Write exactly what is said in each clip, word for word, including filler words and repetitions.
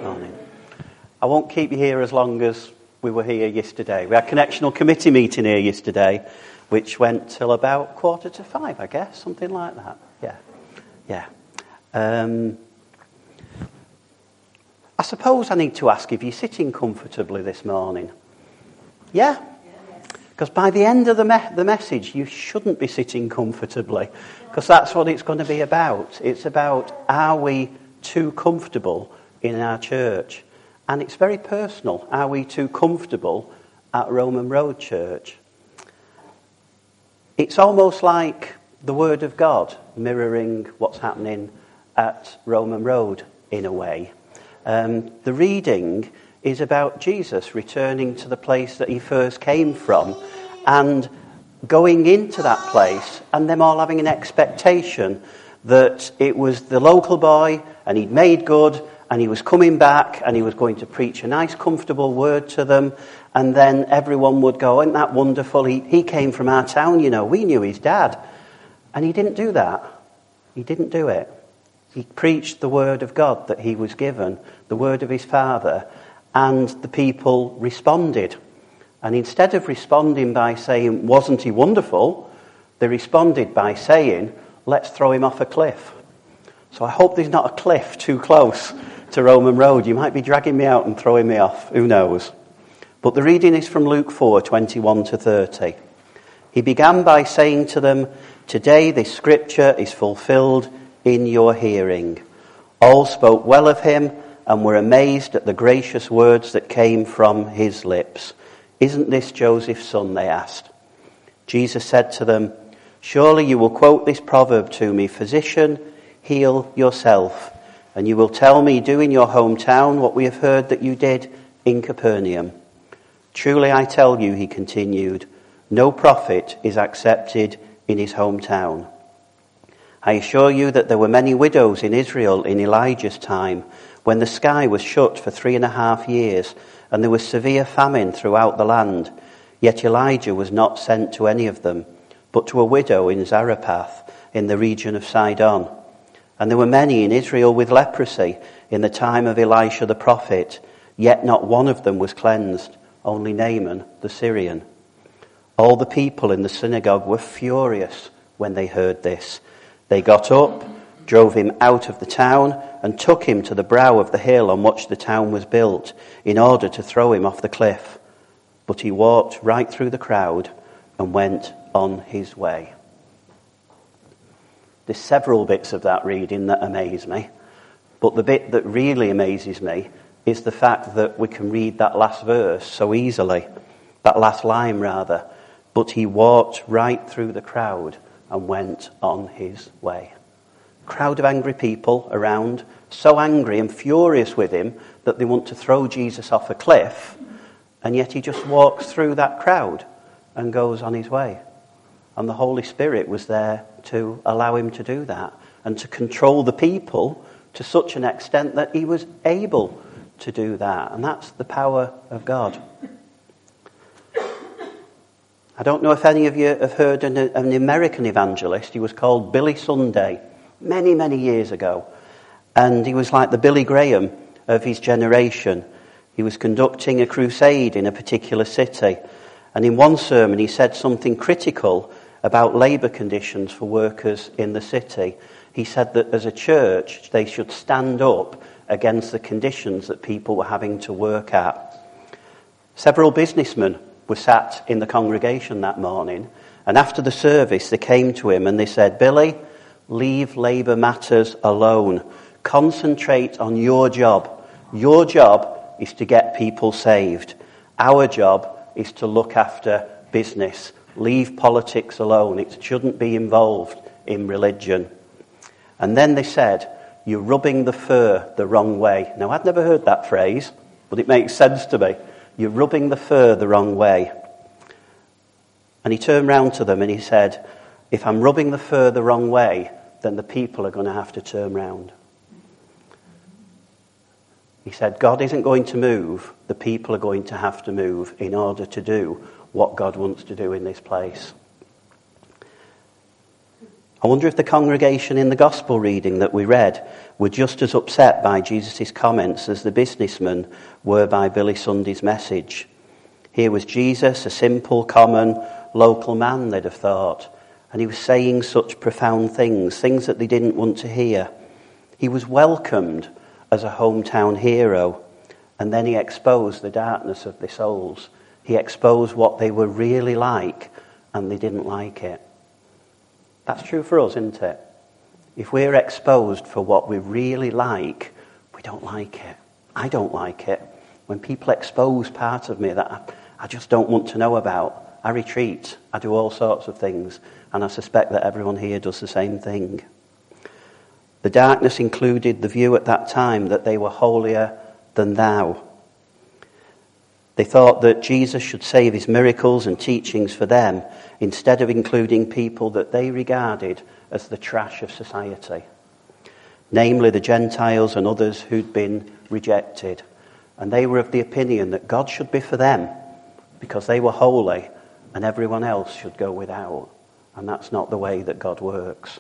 Morning. I won't keep you here as long as we were here yesterday. We had a connectional committee meeting here yesterday, which went till about quarter to five, I guess, something like that. Yeah, yeah. Um, I suppose I need to ask if you're sitting comfortably this morning. Yeah? Because by the end of the me- the message, you shouldn't be sitting comfortably, because that's what it's going to be about. It's about, are we too comfortable in our church? And it's very personal. Are we too comfortable at Roman Road Church? It's almost like the Word of God mirroring what's happening at Roman Road in a way. Um, the reading is about Jesus returning to the place that he first came from and going into that place and them all having an expectation that it was the local boy and he'd made good and he was coming back and he was going to preach a nice comfortable word to them, and then everyone would go, isn't that wonderful? He, he came from our town, you know, we knew his dad. And he didn't do that. He didn't do it. He preached the word of God that he was given, the word of his Father, and the people responded. And instead of responding by saying, wasn't he wonderful? They responded by saying, let's throw him off a cliff. So I hope there's not a cliff too close to Roman Road. You might be dragging me out and throwing me off. Who knows? But the reading is from Luke four, twenty-one to thirty. He began by saying to them, today this scripture is fulfilled in your hearing. All spoke well of him and were amazed at the gracious words that came from his lips. Isn't this Joseph's son? They asked. Jesus said to them, surely you will quote this proverb to me, physician, heal yourself. And you will tell me, do in your hometown what we have heard that you did in Capernaum. Truly I tell you, he continued, no prophet is accepted in his hometown. I assure you that there were many widows in Israel in Elijah's time, when the sky was shut for three and a half years, and there was severe famine throughout the land. Yet Elijah was not sent to any of them, but to a widow in Zarephath, in the region of Sidon. And there were many in Israel with leprosy in the time of Elisha the prophet, yet not one of them was cleansed, only Naaman the Syrian. All the people in the synagogue were furious when they heard this. They got up, drove him out of the town, and took him to the brow of the hill on which the town was built, in order to throw him off the cliff. But he walked right through the crowd and went on his way. There's several bits of that reading that amaze me, but the bit that really amazes me is the fact that we can read that last verse so easily, that last line rather. But he walked right through the crowd and went on his way. Crowd of angry people around, so angry and furious with him that they want to throw Jesus off a cliff, and yet he just walks through that crowd and goes on his way. And the Holy Spirit was there to allow him to do that and to control the people to such an extent that he was able to do that. And that's the power of God. I don't know if any of you have heard an, an American evangelist. He was called Billy Sunday many, many years ago. And he was like the Billy Graham of his generation. He was conducting a crusade in a particular city. And in one sermon he said something critical about labour conditions for workers in the city. He said that as a church they should stand up against the conditions that people were having to work at. Several businessmen were sat in the congregation that morning, and after the service they came to him and they said, Billy, leave labour matters alone. Concentrate on your job. Your job is to get people saved. Our job is to look after business. Leave politics alone. It shouldn't be involved in religion. And then they said, you're rubbing the fur the wrong way. Now, I'd never heard that phrase, but it makes sense to me. You're rubbing the fur the wrong way. And he turned round to them and he said, if I'm rubbing the fur the wrong way, then the people are going to have to turn round. He said, God isn't going to move. The people are going to have to move in order to do what God wants to do in this place. I wonder if the congregation in the gospel reading that we read were just as upset by Jesus' comments as the businessmen were by Billy Sunday's message. Here was Jesus, a simple, common, local man, they'd have thought, and he was saying such profound things, things that they didn't want to hear. He was welcomed as a hometown hero, and then he exposed the darkness of their souls. He exposed what they were really like, and they didn't like it. That's true for us, isn't it? If we're exposed for what we really like, we don't like it. I don't like it. When people expose part of me that I, I just don't want to know about, I retreat. I do all sorts of things, and I suspect that everyone here does the same thing. The darkness included the view at that time that they were holier than thou. They thought that Jesus should save his miracles and teachings for them instead of including people that they regarded as the trash of society, namely the Gentiles and others who'd been rejected. And they were of the opinion that God should be for them because they were holy and everyone else should go without. And that's not the way that God works.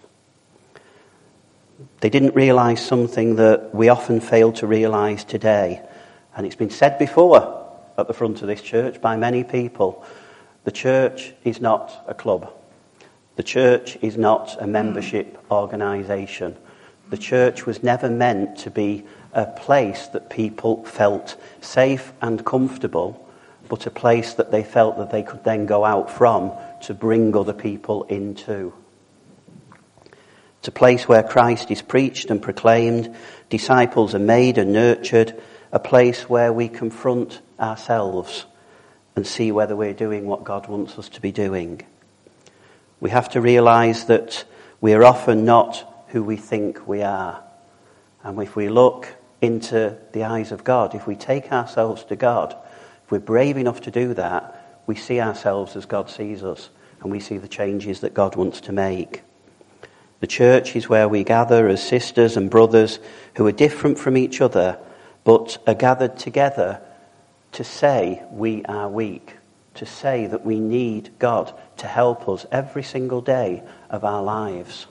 They didn't realise something that we often fail to realise today. And it's been said before at the front of this church by many people. The church is not a club. The church is not a membership organisation. The church was never meant to be a place that people felt safe and comfortable, but a place that they felt that they could then go out from to bring other people into. It's a place where Christ is preached and proclaimed, disciples are made and nurtured, a place where we confront ourselves and see whether we're doing what God wants us to be doing. We have to realise that we are often not who we think we are. And if we look into the eyes of God, if we take ourselves to God, if we're brave enough to do that, we see ourselves as God sees us, and we see the changes that God wants to make. The church is where we gather as sisters and brothers who are different from each other, but are gathered together to say we are weak, to say that we need God to help us every single day of our lives.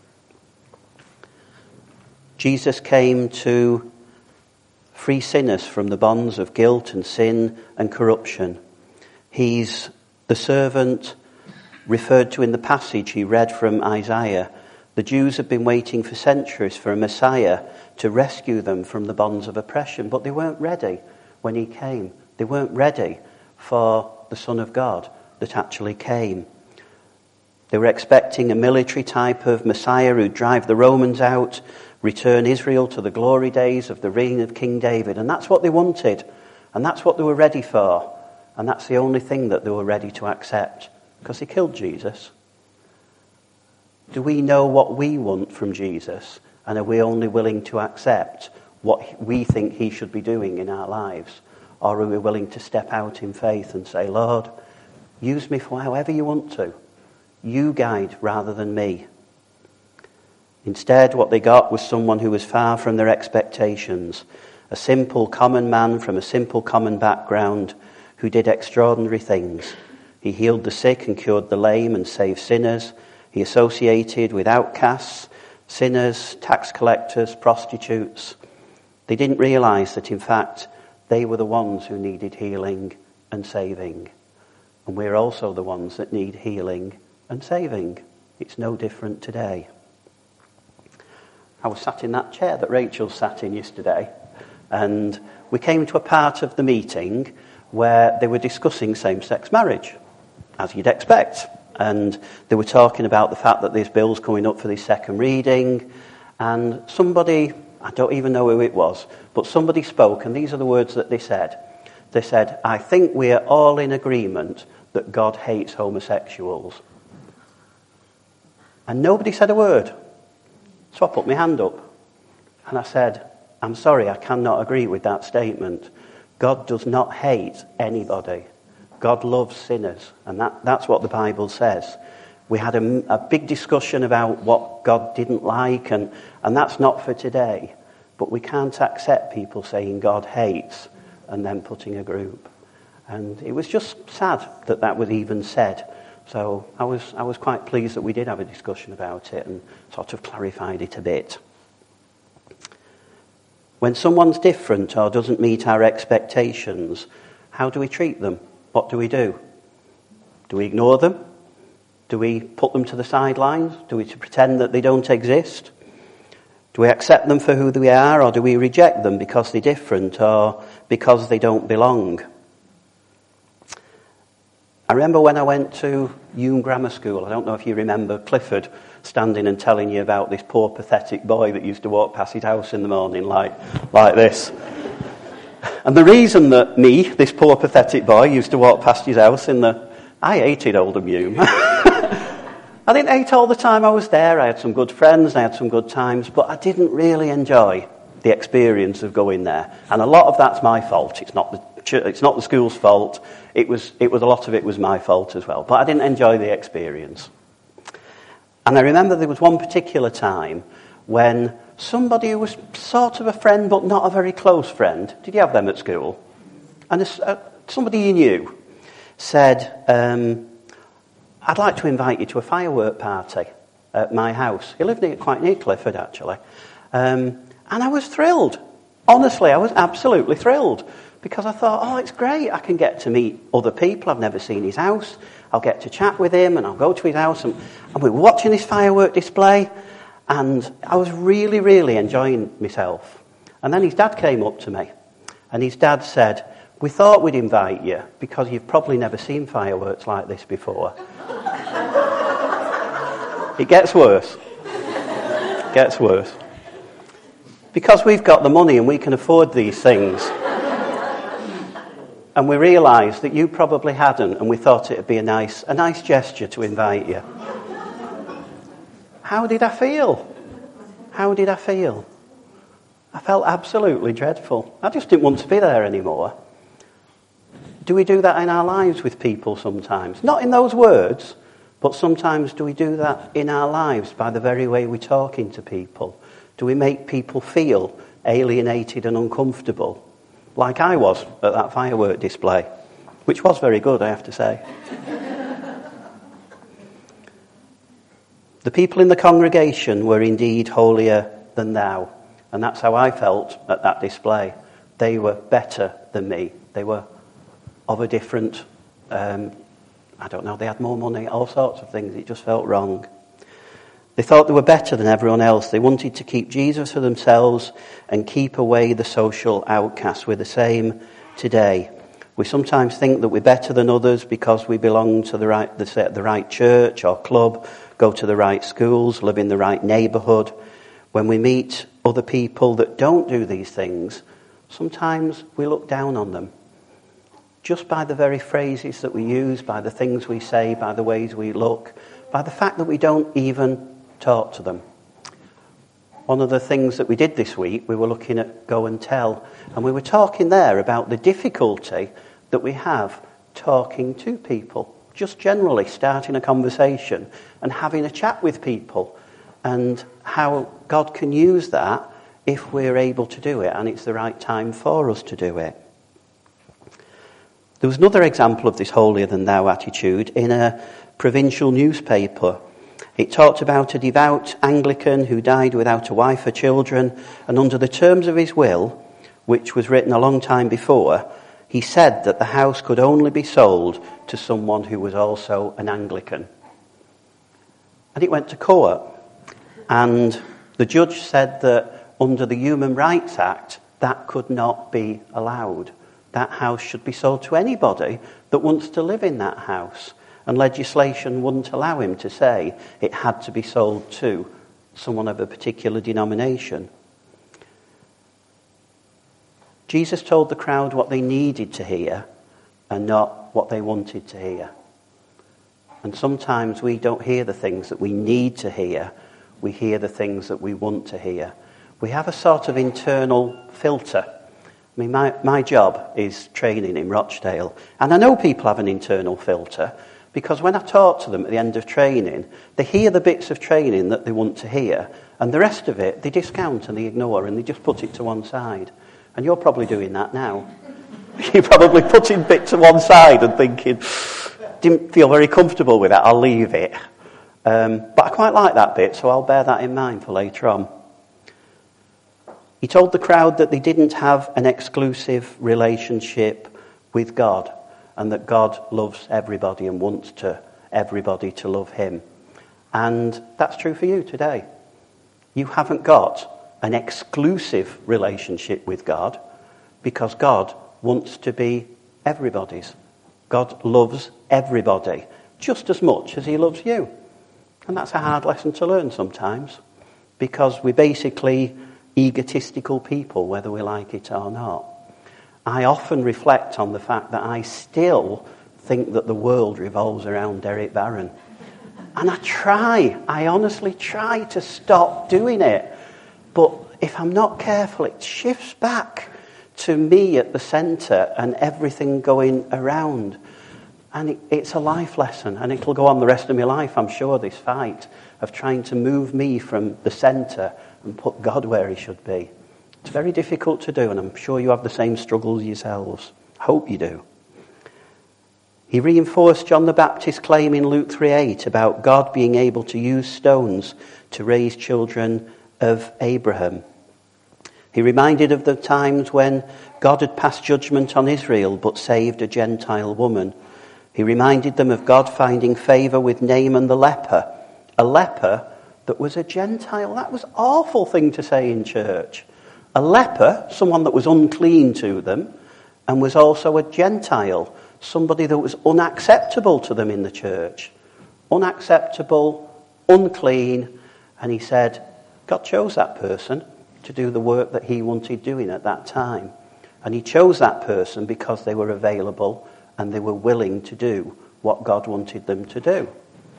Jesus came to free sinners from the bonds of guilt and sin and corruption. He's the servant referred to in the passage he read from Isaiah. The Jews had been waiting for centuries for a Messiah to rescue them from the bonds of oppression, but they weren't ready when he came. They weren't ready for the Son of God that actually came. They were expecting a military type of Messiah who'd drive the Romans out, return Israel to the glory days of the reign of King David. And that's what they wanted. And that's what they were ready for. And that's the only thing that they were ready to accept, because he killed Jesus. Do we know what we want from Jesus? And are we only willing to accept what we think he should be doing in our lives? Or are we willing to step out in faith and say, Lord, use me for however you want to. You guide rather than me. Instead, what they got was someone who was far from their expectations. A simple, common man from a simple, common background who did extraordinary things. He healed the sick and cured the lame and saved sinners. He associated with outcasts, sinners, tax collectors, prostitutes. They didn't realise that, in fact, they were the ones who needed healing and saving. And we're also the ones that need healing and saving. It's no different today. I was sat in that chair that Rachel sat in yesterday, and we came to a part of the meeting where they were discussing same-sex marriage, as you'd expect. And they were talking about the fact that this bill's coming up for this second reading, and somebody, I don't even know who it was, but somebody spoke, and these are the words that they said. They said, I think we are all in agreement that God hates homosexuals. And nobody said a word. So I put my hand up, and I said, I'm sorry, I cannot agree with that statement. God does not hate anybody. God loves sinners, and that, that's what the Bible says. We had a, a big discussion about what God didn't like, and, and that's not for today. But we can't accept people saying God hates and then putting a group. And it was just sad that that was even said. So I was I was quite pleased that we did have a discussion about it and sort of clarified it a bit. When someone's different or doesn't meet our expectations, how do we treat them? What do we do? Do we ignore them? Do we put them to the sidelines? Do we pretend that they don't exist? Do we accept them for who they are, or do we reject them because they're different or because they don't belong? I remember when I went to Hume Grammar School, I don't know if you remember Clifford standing and telling you about this poor pathetic boy that used to walk past his house in the morning like, like this. And the reason that me, this poor pathetic boy, used to walk past his house in the... I hated Oldham Hume. I didn't hate all the time I was there. I had some good friends, I had some good times, but I didn't really enjoy the experience of going there. And a lot of that's my fault. It's not the it's not the school's fault. It was it was a lot of it was my fault as well. But I didn't enjoy the experience. And I remember there was one particular time when somebody who was sort of a friend but not a very close friend, did you have them at school? And a, uh, somebody you knew said, um, I'd like to invite you to a firework party at my house. He lived near, quite near Clifford, actually. Um, and I was thrilled. Honestly, I was absolutely thrilled. Because I thought, oh, it's great. I can get to meet other people. I've never seen his house. I'll get to chat with him and I'll go to his house. And, and we were watching this firework display. And I was really, really enjoying myself. And then his dad came up to me. And his dad said, we thought we'd invite you because you've probably never seen fireworks like this before. It gets worse. It gets worse. Because we've got the money and we can afford these things. And we realised that you probably hadn't, and we thought it would be a nice, a nice gesture to invite you. How did I feel? How did I feel? I felt absolutely dreadful. I just didn't want to be there anymore. Do we do that in our lives with people sometimes? Not in those words, but sometimes do we do that in our lives by the very way we're talking to people? Do we make people feel alienated and uncomfortable? Like I was at that firework display, which was very good, I have to say. The people in the congregation were indeed holier than thou, and that's how I felt at that display. They were better than me. They were of a different, um, I don't know, they had more money, all sorts of things. It just felt wrong. They thought they were better than everyone else. They wanted to keep Jesus for themselves and keep away the social outcasts. We're the same today. We sometimes think that we're better than others because we belong to the right, the, the right church or club, go to the right schools, live in the right neighbourhood. When we meet other people that don't do these things, sometimes we look down on them. Just by the very phrases that we use, by the things we say, by the ways we look, by the fact that we don't even talk to them. One of the things that we did this week, we were looking at Go and Tell, and we were talking there about the difficulty that we have talking to people, just generally starting a conversation and having a chat with people, and how God can use that if we're able to do it and it's the right time for us to do it. There was another example of this holier than thou attitude in a provincial newspaper. It talked about a devout Anglican who died without a wife or children, and under the terms of his will, which was written a long time before, he said that the house could only be sold to someone who was also an Anglican. And it went to court, and the judge said that under the Human Rights Act, that could not be allowed. That house should be sold to anybody that wants to live in that house. And legislation wouldn't allow him to say it had to be sold to someone of a particular denomination. Jesus told the crowd what they needed to hear and not what they wanted to hear. And sometimes we don't hear the things that we need to hear. We hear the things that we want to hear. We have a sort of internal filter. I mean, my, my job is training in Rochdale. And I know people have an internal filter. Because when I talk to them at the end of training, they hear the bits of training that they want to hear, and the rest of it they discount and they ignore and they just put it to one side. And you're probably doing that now. You're probably putting bits to one side and thinking, didn't feel very comfortable with that. I'll leave it. Um, but I quite like that bit, so I'll bear that in mind for later on. He told the crowd that they didn't have an exclusive relationship with God, and that God loves everybody and wants to everybody to love him. And that's true for you today. You haven't got an exclusive relationship with God, because God wants to be everybody's. God loves everybody just as much as he loves you. And that's a hard lesson to learn sometimes, because we're basically egotistical people, whether we like it or not. I often reflect on the fact that I still think that the world revolves around Derek Barron. And I try, I honestly try to stop doing it. But if I'm not careful, it shifts back to me at the centre and everything going around. And it, it's a life lesson, and it'll go on the rest of my life, I'm sure, this fight of trying to move me from the centre and put God where he should be. It's very difficult to do, and I'm sure you have the same struggles yourselves. Hope you do. He reinforced John the Baptist's claim in Luke three eight about God being able to use stones to raise children of Abraham. He reminded of the times when God had passed judgment on Israel but saved a Gentile woman. He reminded them of God finding favour with Naaman the leper, a leper that was a Gentile. That was an awful thing to say in church. A leper, someone that was unclean to them, and was also a Gentile, somebody that was unacceptable to them in the church. Unacceptable, unclean, and he said, God chose that person to do the work that he wanted doing at that time. And he chose that person because they were available and they were willing to do what God wanted them to do.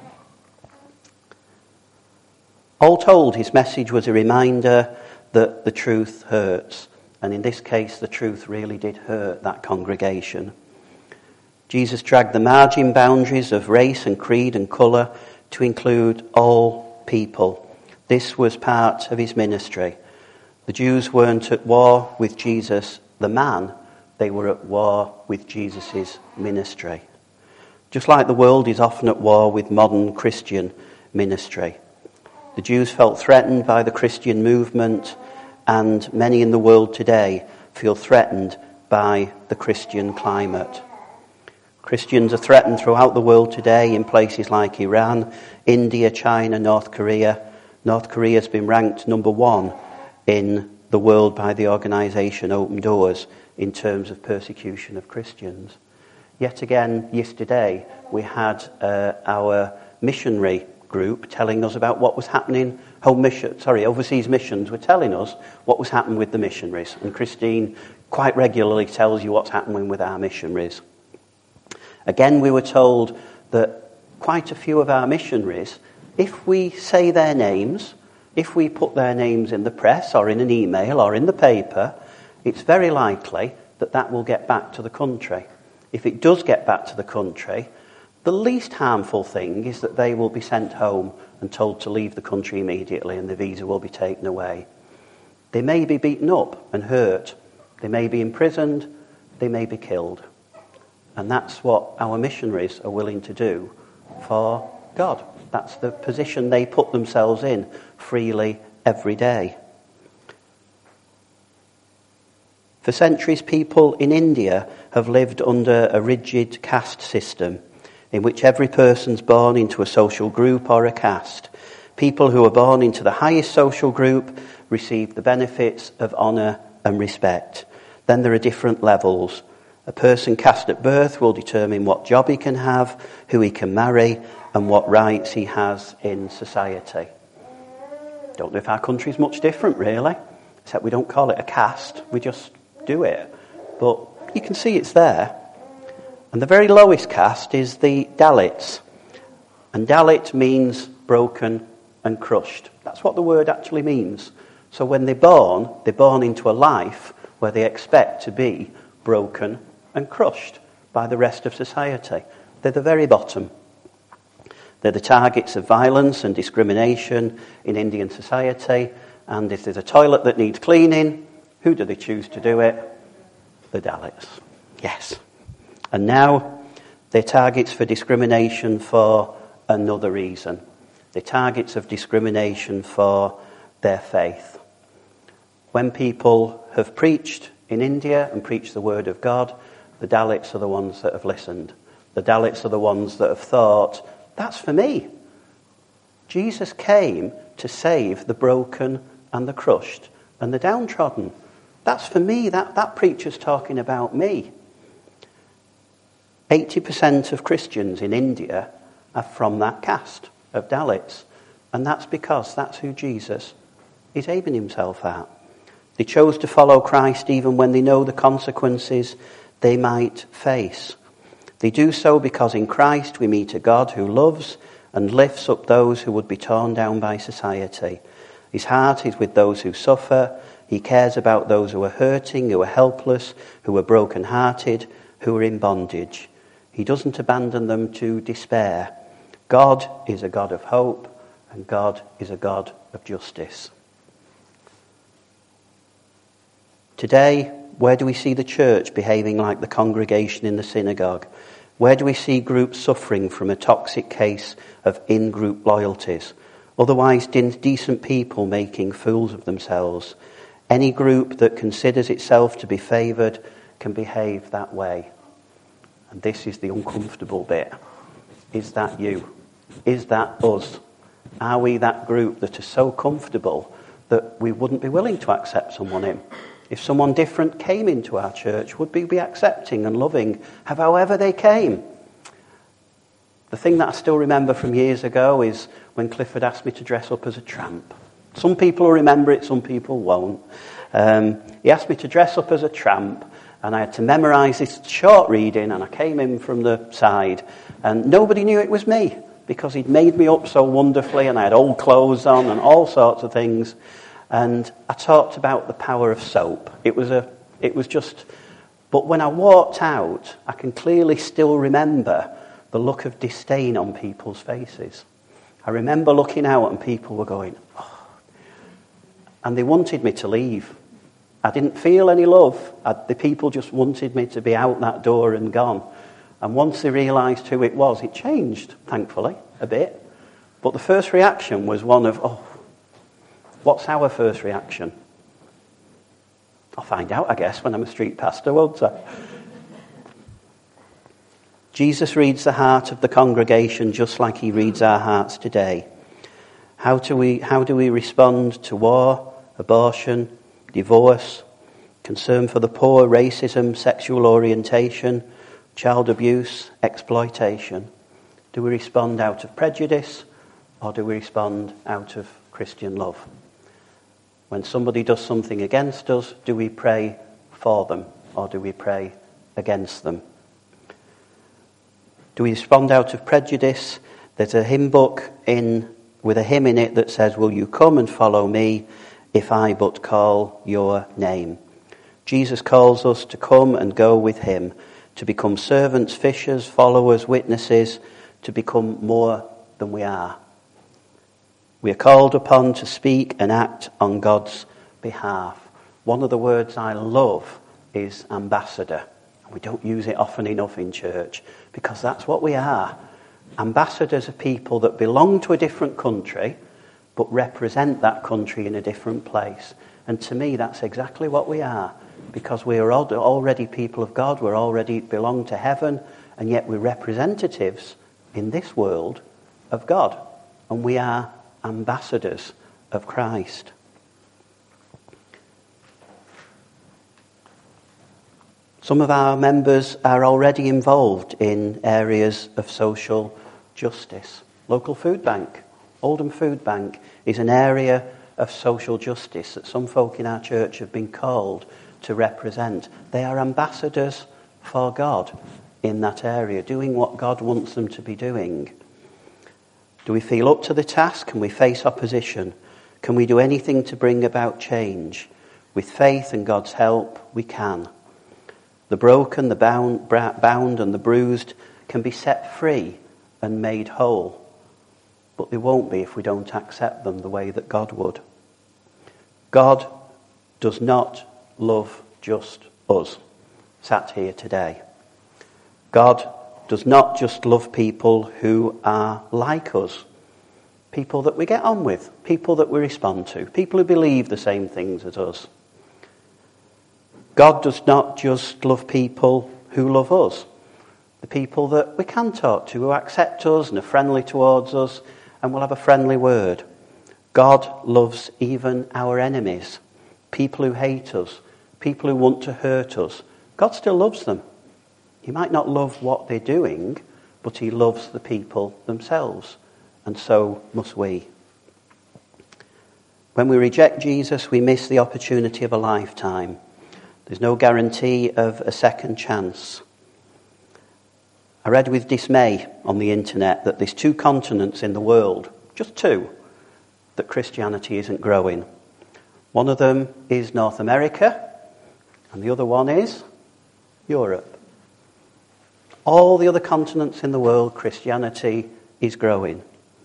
All told, his message was a reminder that the truth hurts. And in this case, the truth really did hurt that congregation. Jesus dragged the margin boundaries of race and creed and colour to include all people. This was part of his ministry. The Jews weren't at war with Jesus, the man. They were at war with Jesus' ministry. Just like the world is often at war with modern Christian ministry. The Jews felt threatened by the Christian movement, and many in the world today feel threatened by the Christian climate. Christians are threatened throughout the world today in places like Iran, India, China, North Korea. North Korea has been ranked number one in the world by the organisation Open Doors in terms of persecution of Christians. Yet again, yesterday, we had uh, our missionary group telling us about what was happening, home mission, sorry, overseas missions were telling us what was happening with the missionaries. And Christine quite regularly tells you what's happening with our missionaries. Again, we were told that quite a few of our missionaries, if we say their names, if we put their names in the press or in an email or in the paper, it's very likely that that will get back to the country. If it does get back to the country, the least harmful thing is that they will be sent home and told to leave the country immediately and the visa will be taken away. They may be beaten up and hurt. They may be imprisoned. They may be killed. And that's what our missionaries are willing to do for God. That's the position they put themselves in freely every day. For centuries, people in India have lived under a rigid caste system in which every person's born into a social group or a caste. People who are born into the highest social group receive the benefits of honour and respect. Then there are different levels. A person cast at birth will determine what job he can have, who he can marry, and what rights he has in society. Don't know if our country's much different, really, except we don't call it a caste, we just do it. But you can see it's there. And the very lowest caste is the Dalits. And Dalit means broken and crushed. That's what the word actually means. So when they're born, they're born into a life where they expect to be broken and crushed by the rest of society. They're the very bottom. They're the targets of violence and discrimination in Indian society. And if there's a toilet that needs cleaning, who do they choose to do it? The Dalits. Yes. And now They're targets for discrimination for another reason. They're targets of discrimination for their faith. When people have preached in India and preached the word of God, the Dalits are the ones that have listened. The Dalits are the ones that have thought, that's for me. Jesus came to save the broken and the crushed and the downtrodden. That's for me. That, that preacher's talking about me. eighty percent of Christians in India are from that caste of Dalits. And that's because that's who Jesus is aiming himself at. They chose to follow Christ even when they know the consequences they might face. They do so because in Christ we meet a God who loves and lifts up those who would be torn down by society. His heart is with those who suffer. He cares about those who are hurting, who are helpless, who are broken-hearted, who are in bondage. He doesn't abandon them to despair. God is a God of hope, and God is a God of justice. Today, where do we see the church behaving like the congregation in the synagogue? Where do we see groups suffering from a toxic case of in-group loyalties? Otherwise decent people making fools of themselves. Any group that considers itself to be favoured can behave that way. And this is the uncomfortable bit. Is that you? Is that us? Are we that group that are so comfortable that we wouldn't be willing to accept someone in? If someone different came into our church, would we be accepting and loving of however they came? The thing that I still remember from years ago is when Clifford asked me to dress up as a tramp. Some people will remember it, some people won't. Um, he asked me to dress up as a tramp, and I had to memorise this short reading, and I came in from the side, and nobody knew it was me, because he'd made me up so wonderfully, and I had old clothes on and all sorts of things. And I talked about the power of soap. It was a, it was just, but when I walked out, I can clearly still remember the look of disdain on people's faces. I remember looking out and people were going, oh. And they wanted me to leave. I didn't feel any love. I, the people just wanted me to be out that door and gone. And once they realised who it was, it changed, thankfully, a bit. But the first reaction was one of, oh, what's our first reaction? I'll find out, I guess, when I'm a street pastor, won't I? Jesus reads the heart of the congregation just like he reads our hearts today. How do we, how do we respond to war, abortion, divorce, concern for the poor, racism, sexual orientation, child abuse, exploitation? Do we respond out of prejudice or do we respond out of Christian love? When somebody does something against us, do we pray for them or do we pray against them? Do we respond out of prejudice? There's a hymn book in with a hymn in it that says, "Will you come and follow me if I but call your name?" Jesus calls us to come and go with him, to become servants, fishers, followers, witnesses, to become more than we are. We are called upon to speak and act on God's behalf. One of the words I love is ambassador. We don't use it often enough in church because that's what we are. Ambassadors are people that belong to a different country but represent that country in a different place. And to me, that's exactly what we are, because we are already people of God, we're already belong to heaven, and yet we're representatives in this world of God. And we are ambassadors of Christ. Some of our members are already involved in areas of social justice. Local food bank, Oldham Food Bank, is an area of social justice that some folk in our church have been called to represent. They are ambassadors for God in that area, doing what God wants them to be doing. Do we feel up to the task? Can we face opposition? Can we do anything to bring about change? With faith and God's help, we can. The broken, the bound, bound and the bruised can be set free and made whole. But they won't be if we don't accept them the way that God would. God does not love just us, sat here today. God does not just love people who are like us, people that we get on with, people that we respond to, people who believe the same things as us. God does not just love people who love us, the people that we can talk to, who accept us and are friendly towards us and will have a friendly word. God loves even our enemies, people who hate us, people who want to hurt us. God still loves them. He might not love what they're doing, but he loves the people themselves, and so must we. When we reject Jesus, we miss the opportunity of a lifetime. There's no guarantee of a second chance. I read with dismay on the internet that there's two continents in the world, just two, that Christianity isn't growing. One of them is North America, and the other one is Europe. All the other continents in the world, Christianity is growing.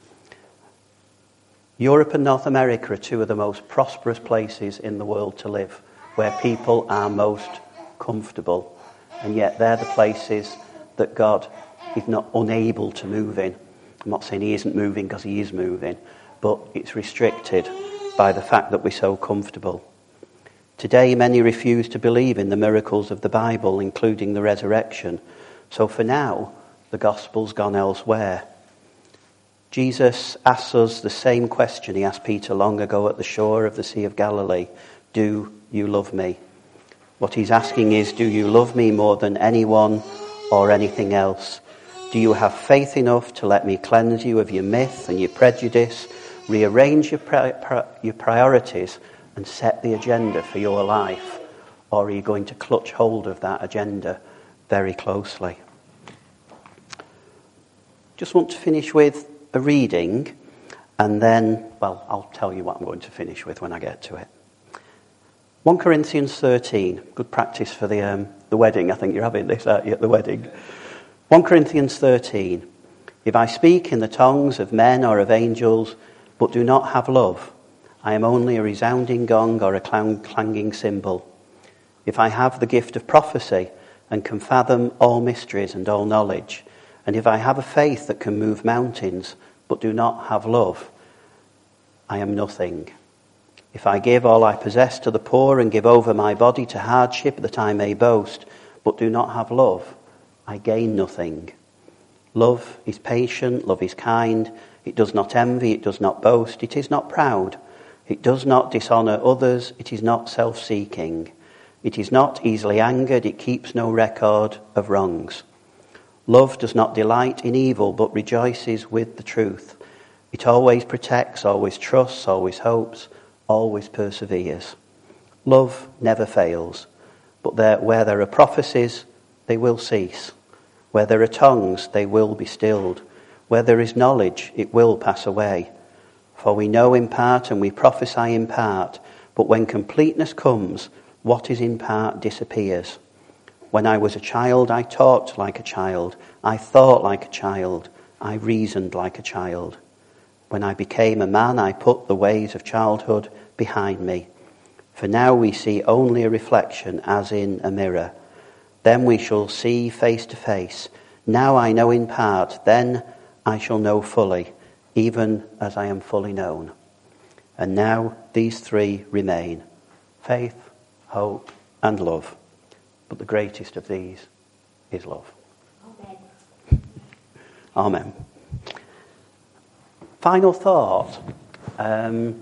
Europe and North America are two of the most prosperous places in the world to live, where people are most comfortable. And yet they're the places that God is not unable to move in. I'm not saying he isn't moving because he is moving, but it's restricted by the fact that we're so comfortable. Today, many refuse to believe in the miracles of the Bible, including the resurrection. So for now, the gospel's gone elsewhere. Jesus asks us the same question he asked Peter long ago at the shore of the Sea of Galilee. Do you love me? What he's asking is, do you love me more than anyone or anything else? Do you have faith enough to let me cleanse you of your myth and your prejudice, rearrange your, pri- pri- your priorities and set the agenda for your life? Or are you going to clutch hold of that agenda very closely? Just want to finish with a reading, and then, well, I'll tell you what I'm going to finish with when I get to it. First Corinthians thirteen, good practice for the um, the wedding. I think you're having this, aren't you, at the wedding? First Corinthians thirteen. If I speak in the tongues of men or of angels, but do not have love, I am only a resounding gong or a clanging cymbal. If I have the gift of prophecy and can fathom all mysteries and all knowledge, and if I have a faith that can move mountains, but do not have love, I am nothing. If I give all I possess to the poor and give over my body to hardship that I may boast, but do not have love, I gain nothing. Love is patient, love is kind, it does not envy, it does not boast, it is not proud, it does not dishonour others, it is not self-seeking, it is not easily angered, it keeps no record of wrongs. Love does not delight in evil, but rejoices with the truth. It always protects, always trusts, always hopes, always perseveres. Love never fails, but there, where there are prophecies, they will cease. Where there are tongues, they will be stilled. Where there is knowledge, it will pass away. For we know in part and we prophesy in part, but when completeness comes, what is in part disappears. When I was a child, I talked like a child. I thought like a child. I reasoned like a child. When I became a man, I put the ways of childhood behind me. For now we see only a reflection as in a mirror. Then we shall see face to face. Now I know in part, then I shall know fully, even as I am fully known. And now these three remain: faith, hope, and love. But the greatest of these is love. Amen. Amen. Final thought. Um,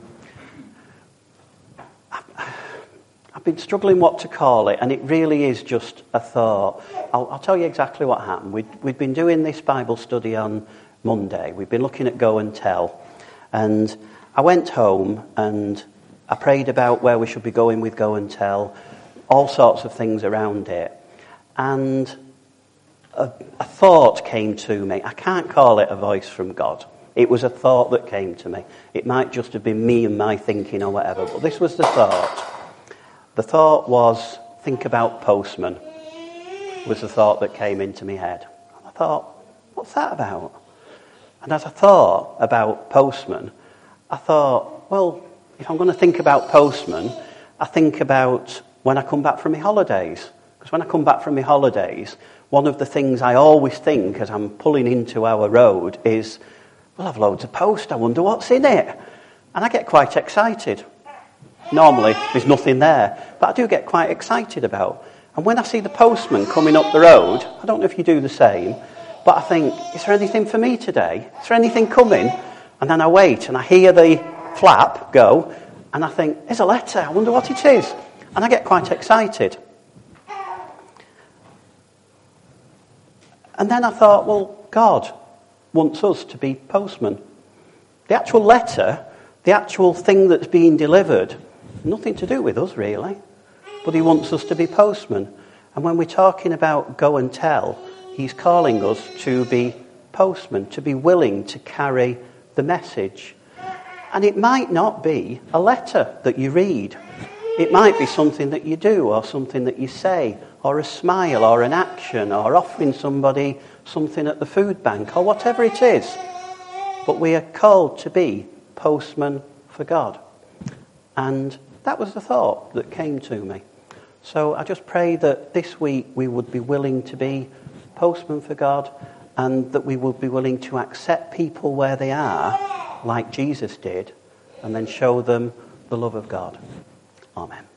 I've been struggling what to call it, and it really is just a thought. I'll, I'll tell you exactly what happened. We'd, we'd been doing this Bible study on Monday. We've been looking at Go and Tell. And I went home and I prayed about where we should be going with Go and Tell, all sorts of things around it. And a, a thought came to me. I can't call it a voice from God. It was a thought that came to me. It might just have been me and my thinking or whatever, but this was the thought. The thought was, think about postmen, was the thought that came into my head. And I thought, what's that about? And as I thought about postmen, I thought, well, if I'm going to think about postmen, I think about when I come back from my holidays Because when I come back from my holidays, one of the things I always think as I'm pulling into our road is, well, I've loads of post, I wonder what's in it. And I get quite excited. Normally, there's nothing there, but I do get quite excited about. And when I see the postman coming up the road, I don't know if you do the same, but I think, is there anything for me today? Is there anything coming? And then I wait and I hear the flap go, and I think, there's a letter, I wonder what it is. And I get quite excited. And then I thought, well, God wants us to be postmen. The actual letter, the actual thing that's being delivered, nothing to do with us really, but he wants us to be postmen. And when we're talking about go and tell, he's calling us to be postmen, to be willing to carry the message. And it might not be a letter that you read. It might be something that you do, or something that you say, or a smile, or an action, or offering somebody something at the food bank, or whatever it is. But we are called to be postmen for God. And that was the thought that came to me. So I just pray that this week we would be willing to be postmen for God, and that we would be willing to accept people where they are, like Jesus did, and then show them the love of God. Amen.